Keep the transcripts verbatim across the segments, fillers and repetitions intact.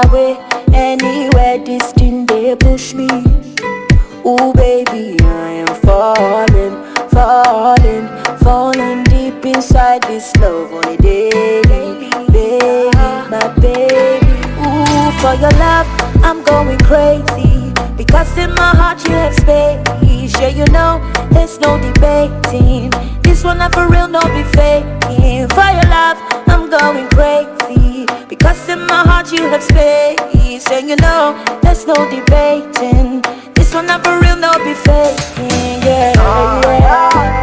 way. Anywhere this thing they push me. Ooh baby, I am falling, falling, falling deep inside this love on a daily, baby, my baby. Ooh, for your love, I'm going crazy, because in my heart you have space. Yeah, you know, there's no debating. This one not for real, no be faking. For your love, I'm going crazy, because in my heart you have space. And you know, there's no debating. This one not for real, no be faking. Yeah, yeah.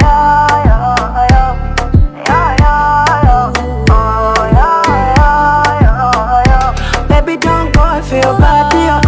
Baby, don't go and feel bad, dear.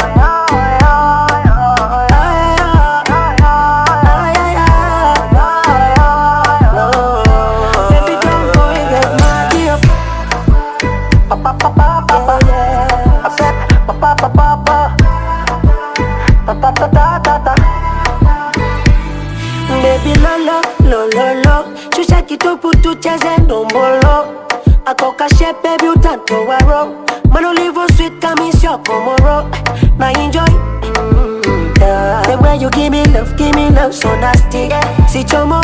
Baby lolo, lolo, lo Shusha kitupu tucheze ndombolo Akoka shape baby utanto waro Mano live sweet kamisyo komoro Na enjoy mm, yeah. The way you give me love, give me love so nasty Si chomo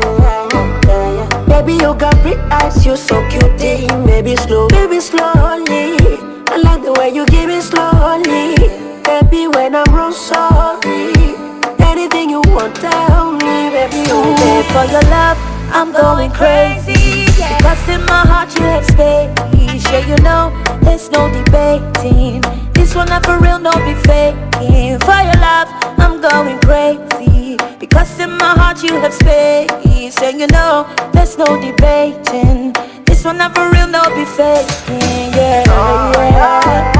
Baby you got pretty eyes, you so cutie. Baby slow, baby slowly. I like the way you give me slowly. Baby when I'm wrong, sorry. Anything you want, tell me, baby. Ooh, babe, for your love, I'm going crazy, because in my heart you have space. Yeah, you know, there's no debating. This one not for real, no be faking. For your love, I'm going crazy, because in my heart you have space. And you know, there's no debating. This one not for real, no be faking. Yeah, yeah.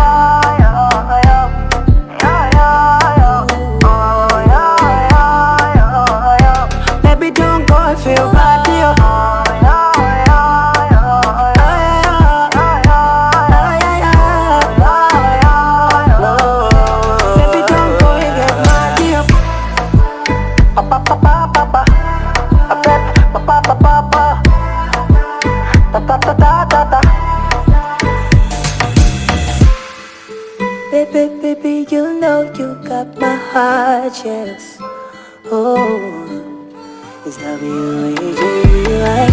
Baby, don't go and feel bad, dear. Baby, don't go and get mad, dear. Baby, baby, you know you got my heart, yes. Oh, it's W A G I